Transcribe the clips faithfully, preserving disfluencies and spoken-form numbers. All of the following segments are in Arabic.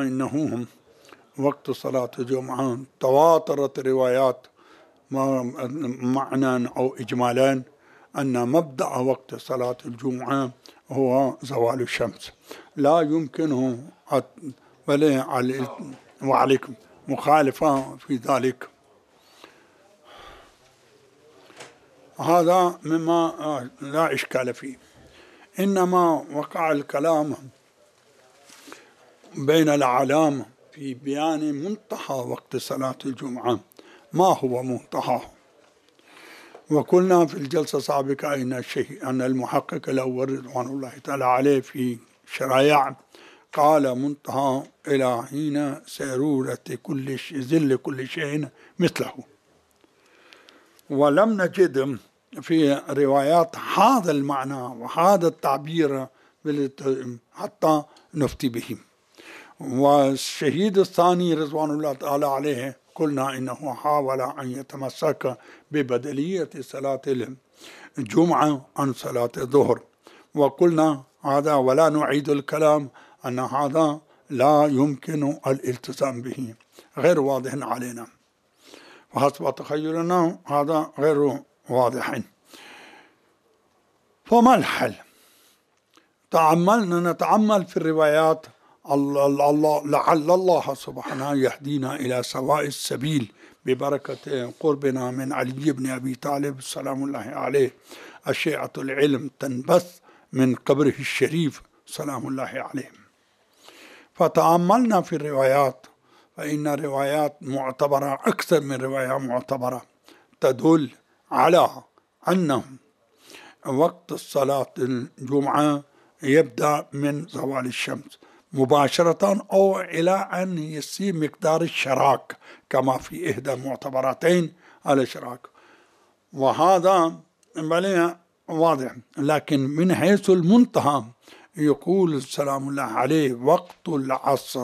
إنه وقت صلاة الجمعة تواترت روايات معنى أو إجمالا أن مبدأ وقت صلاة الجمعة هو زوال الشمس، لا يمكنه وعليكم مخالفة في ذلك. هذا مما لا إشكال فيه، إنما وقع الكلام بين الأعلام في بيان منتهى وقت صلاة الجمعة، ما هو منتهى. وقلنا في الجلسة السابقة أن الشيء أن المحقق الأول رضوان الله تعالى عليه في شرايع قال منتهى إلى حين سيرورة كل شيء ذل كل شيء مثله، ولم نجد في روايات هذا المعنى وهذا التعبير حتى نفتي به. والشهيد الثاني رضوان الله تعالى عليه قلنا إنه حاول أن يتمسك ببدلية صلاة الجمعة عن صلاة الظهر، وقلنا هذا ولا نعيد الكلام أن هذا لا يمكن الالتزام به، غير واضح علينا، وحسب تخيلنا هذا غير واضح. فما الحل؟ تعملنا نتعمل في الروايات، الله لعل الله سبحانه يهدينا إلى سواء السبيل ببركة قربنا من علي بن أبي طالب سلام الله عليه، أشعة العلم تنبث من قبره الشريف سلام الله عليه. فتأملنا في الروايات، فإن روايات معتبرة أكثر من رواية معتبرة تدل على أن وقت صلاة الجمعة يبدأ من زوال الشمس مباشرة أو إلى أن يصير مقدار الشراك كما في إحدى المعتبرتين على الشراك، وهذا واضح. لكن من حيث المنتهى يقول سلام الله عليه وقت العصر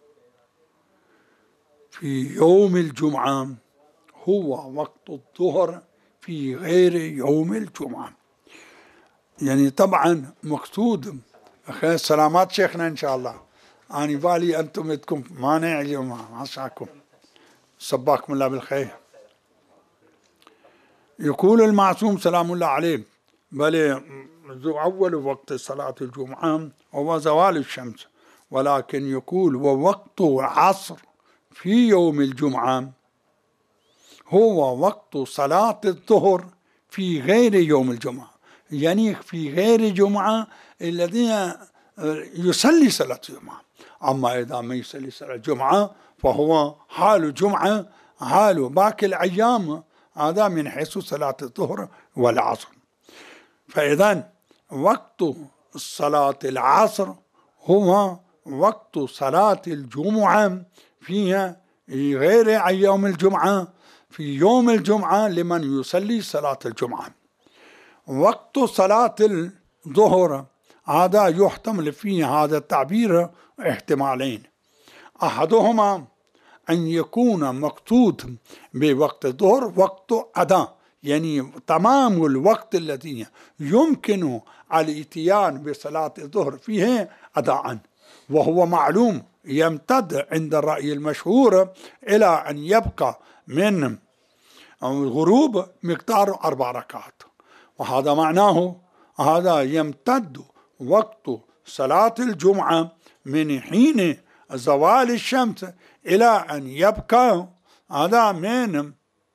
في يوم الجمعة هو وقت الظهر في غير يوم الجمعة. يعني طبعا مقصود خير سلامات شيخنا إن شاء الله، أنا بالي أنتم إدكم مانع اليوم عساكم صباكم الله بالخير. يقول المعصوم سلام الله عليه بل أول وقت صلاة الجمعة هو زوال الشمس، ولكن يقول ووقت العصر في يوم الجمعة هو وقت صلاة الظهر في غير يوم الجمعة، يعني في غير جمعة الذين يصلي صلاة الجمعة. أما إذا ما يصلي صلاة الجمعة فهو حال الجمعة حال باقي الأيام، هذا من حيث صلاة الظهر والعصر. فإذا وقت صلاة العصر هو وقت صلاة الجمعة فيها غير أيام الجمعة، في يوم الجمعة لمن يصلي صلاة الجمعة. وقت صلاة الظهر هذا يحتمل فيه هذا التعبير احتمالين، أحدهما أن يكون مقصود بوقت الظهر وقت أداء، يعني تمام الوقت الذي يمكن الاتيان بصلاة الظهر فيه أداء، وهو معلوم يمتد عند الرأي المشهور إلى أن يبقى من الغروب مقدار أربع ركعات، وهذا معناه هذا يمتد وقت صلاة الجمعة من حين زوال الشمس إلى أن يبقى هذا من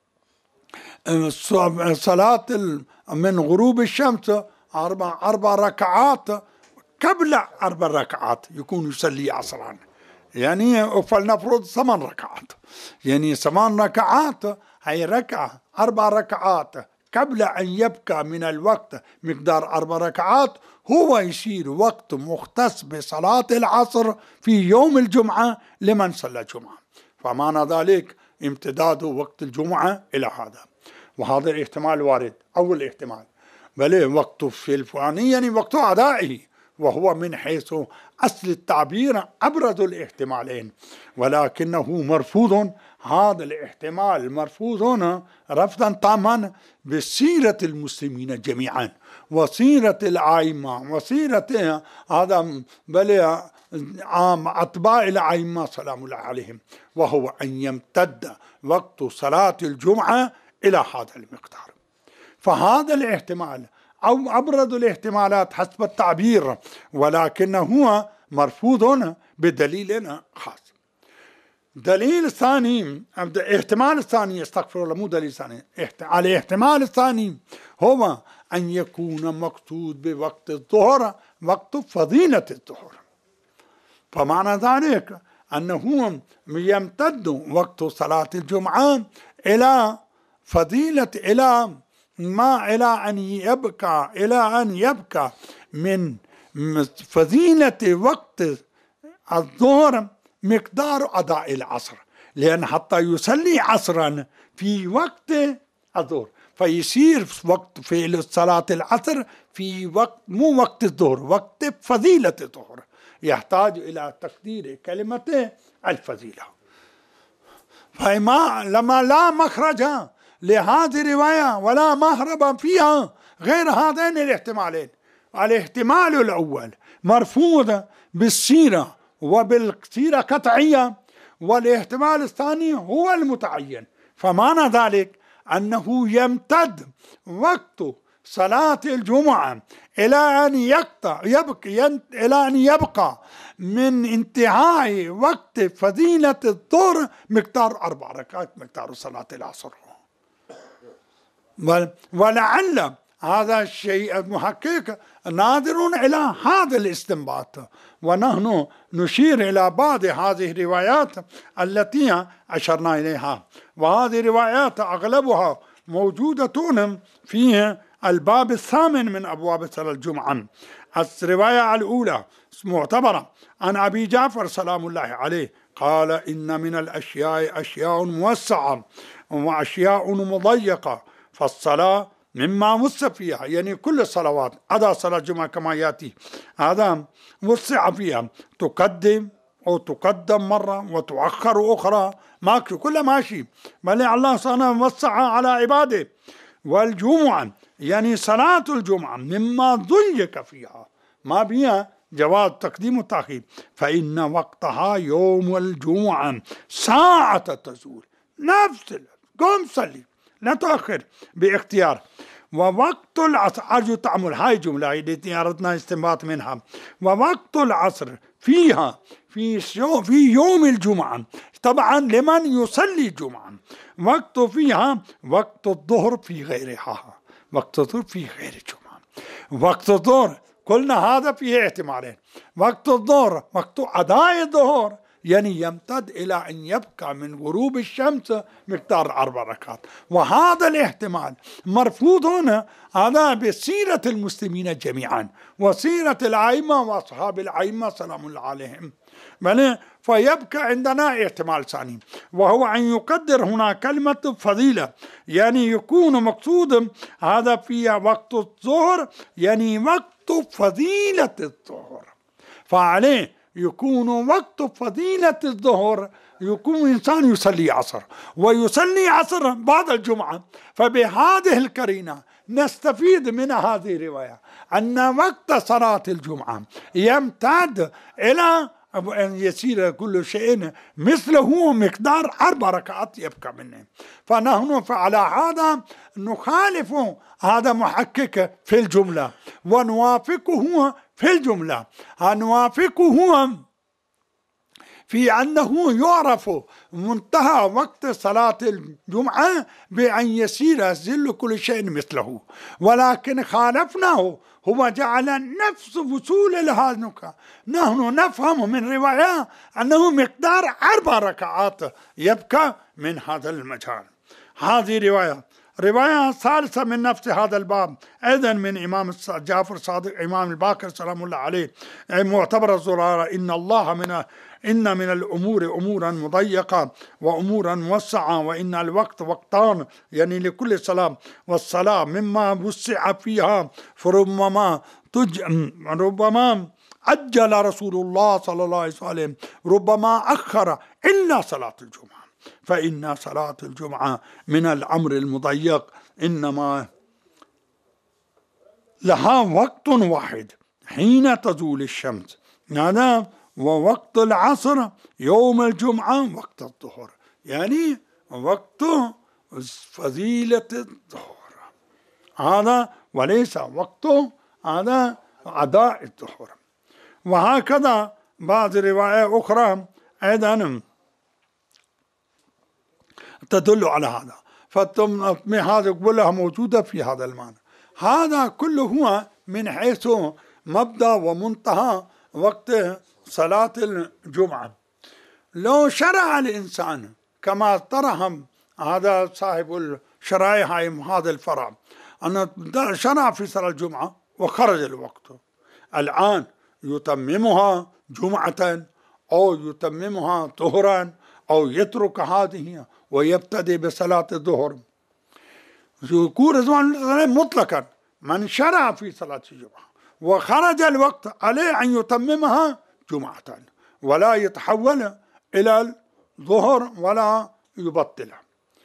صلاة من غروب الشمس أربع أربع ركعات قبل أربع ركعات يكون يصلي عصرا، يعني فلنفرض ثمان ركعات، يعني ثمان ركعات هي ركعة أربع ركعات قبل أن يبقى من الوقت مقدار أربع ركعات هو يصير وقت مختص بصلاة العصر في يوم الجمعة لمن صلى الجمعة. فمعنى ذلك امتداد وقت الجمعة إلى هذا، وهذا الاحتمال وارد. أول احتمال بل وقت في الفلاني يعني وقت أدائه، وهو من حيث أصل التعبير أبرز الاحتمالين، ولكنه مرفوض هذا الاحتمال المرفوض هنا رفضا تاما بسيرة المسلمين جميعا وسيرة الأئمة وسيرة هذا بل عام أتباع الأئمة سلام الله عليهم، وهو أن يمتد وقت صلاة الجمعة إلى هذا المقدار. فهذا الاحتمال أو أبرز الاحتمالات حسب التعبير، ولكنه هو مرفوض هنا بدليل خاص. دليل الثاني، الاحتمال الثاني، استغفر الله، مو دليل ثاني، على الاحتمال الثاني هو أن يكون مقصود بوقت الظهر وقت فضيلة الظهر. فمعنى ذلك أنه يمتد وقت صلاة الجمعة إلى فضيلة إلى ما إلى أن يبقى إلى أن يبقى من فضيلة وقت الظهر مقدار أداء العصر، لأن حتى يصلي عصرا في وقت الظهر فيصير وقت فعل صلاة العصر في وقت مو وقت الظهر، وقت فضيلة الظهر، يحتاج إلى تقدير كلمة الفضيلة. فما لما لا مخرج لهذه الرواية ولا مهرب فيها غير هذين الاحتمالين. الاحتمال الأول مرفوض بالسيرة وبالسيرة قطعية، والاحتمال الثاني هو المتعين. فمعنى ذلك أنه يمتد وقت صلاة الجمعة إلى أن يقطع يبقى إلى أن يبقى من انتهاء وقت فضيلة الظهر مقدار أربع ركعات مقدار صلاة العصر. ولعل هذا الشيء المحقق ناظر إلى هذا الاستنباط، ونحن نشير إلى بعض هذه الروايات التي أشرنا إليها، وهذه الروايات أغلبها موجودة في الباب الثامن من أبواب صلاة الجمعة. الرواية الأولى معتبرة عن أبي جعفر سلام الله عليه قال: إن من الأشياء أشياء موسعة وأشياء مضيقة، فالصلاة مما وسع فيها، يعني كل الصلوات عدا صلاة الجمعة كما يأتي هذا وسع فيها، تقدم أو تقدم مرة وتؤخر أخرى، ما كل ماشي، بل الله سبحانه وسع على عباده. والجمعة يعني صلاة الجمعة مما ضيق فيها، ما بها جواز تقديم وتأخير، فإن وقتها يوم الجمعة ساعة تزول، نفس قم صلي لا تؤخر باختيار. ووقت العصر، أرجو تعمل هاي جملة التي أردنا استنباط منها، ووقت العصر فيها في في يوم الجمعة، طبعا لمن يصلي الجمعة، وقت فيها وقت الظهر في غيرها، وقت الظهر في غير الجمعة. وقت الظهر قلنا هذا فيه احتمالين، وقت الظهر وقت أداء الظهر يعني يمتد إلى أن يبقى من غروب الشمس مقدار أربع ركعات، وهذا الاحتمال مرفوض هنا هذا بسيرة المسلمين جميعا وسيرة الأئمة وأصحاب الأئمة سلام الله عليهم. فيبقى عندنا احتمال ثاني، وهو أن يقدر هنا كلمة فضيلة، يعني يكون مقصود هذا في وقت الظهر، يعني وقت فضيلة الظهر، فعليه يكون وقت فضيلة الظهر يكون إنسان يصلي عصر ويصلي عصر بعد الجمعة. فبهذه القرينة نستفيد من هذه الرواية أن وقت صلاة الجمعة يمتد إلى أن يصير كل شيء مثله مقدار أربع ركعات يبقى منه. فنحن فعلى هذا نخالف هذا محقق في الجملة ونوافقه في الجملة، نوافقه في أنه يعرف منتهى وقت صلاة الجمعة بأن يصير ظل كل شيء مثله، ولكن خالفناه هو جعل نفس وصول لهذا. نحن نفهم من رواية أنه مقدار أربع ركعات يبقى من هذا المجال. هذه رواية رواية ثالثة من نفس هذا الباب أيضا من إمام جعفر الصادق إمام الباقر سلام الله عليه، معتبر الزرارة: إن الله من إن من الأمور أمورا مضيقة وأمورا موسعة، وإن الوقت وقتان يعني لكل صلاة، والصلاة مما وسع فيها، فربما تج ربما عجل رسول الله صلى الله عليه وسلم ربما أخر إلا صلاة الجمعة. فإن صلاة الجمعة من الأمر المضيق إنما لها وقت واحد حين تزول الشمس، هذا ووقت العصر يوم الجمعة وقت الظهر، يعني وقت فضيلة الظهر هذا، وليس وقت هذا أداء الظهر. وهكذا بعض رواية أخرى أيضا تدل على هذا، فهذا كلها موجودة في هذا المعنى. هذا كله هو من حيث مبدأ ومنتهى وقت صلاة الجمعة. لو شرع الإنسان كما طرح هذا صاحب الشرائح هذا الفرع أن شرع في صلاة الجمعة وخرج الوقت، الآن يتممها جمعة أو يتممها ظهرا أو يترك هذه ويبتدي بصلاة الظهر، يكون زمان مطلقا من شرع في صلاة الجمعة وخرج الوقت عليه أن يتممها جمعة ولا يتحول إلى الظهر ولا يبطلها.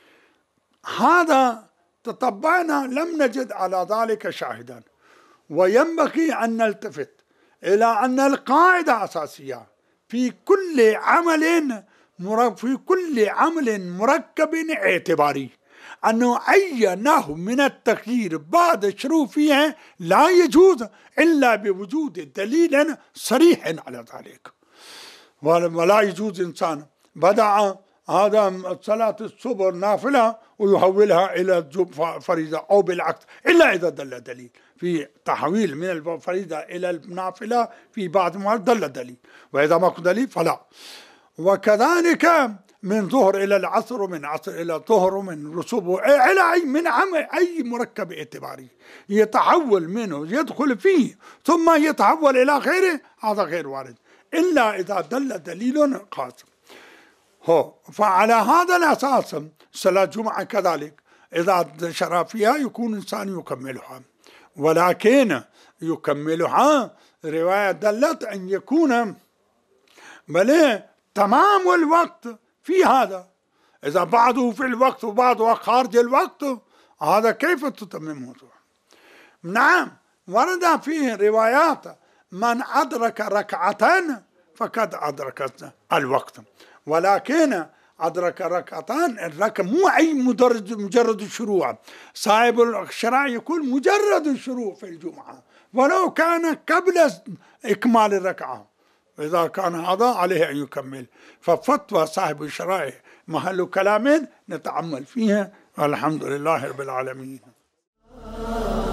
هذا تطبعنا لم نجد على ذلك شاهدا. وينبغي أن نلتفت إلى أن القاعدة أساسية في كل عمل في كل عمل مركب اعتباري أنه أي نوع من التغيير بعد الشروع فيها لا يجوز إلا بوجود دليل صريح على ذلك. ولا يجوز إنسان بدأ هذا صلاة الصبح نافلة ويحولها إلى فريضة أو بالعكس، إلا إذا دل دليل في تحويل من الفريضة إلى النافلة في بعض المواقف دل دليل، وإذا ما دليل فلا. وكذلك من ظهر إلى العصر ومن عصر إلى ظهر ومن رسوب إلى أي من عمل أي مركب اعتباري يتحول منه يدخل فيه ثم يتحول إلى غيره، هذا غير وارد إلا إذا دل دليل قاطع. هو فعلى هذا الأساس صلاة الجمعة كذلك إذا شرع فيها يكون إنسان يكملها، ولكن يكملها رواية دلت أن يكون بل تمام الوقت في هذا، إذا بعضه في الوقت وبعضه خارج الوقت هذا كيف تتممه؟ نعم ورد فيه روايات من أدرك ركعتين فقد أدرك الوقت، ولكن أدرك ركعتان الركعة مو أي مجرد مجرد الشروع. صاحب الشرع يقول مجرد الشروع في الجمعة ولو كان قبل إكمال الركعة، إذا كان هذا عليه أن يكمل. ففتوى صاحب الشرائع محل كلام نتأمل فيها، والحمد لله رب العالمين.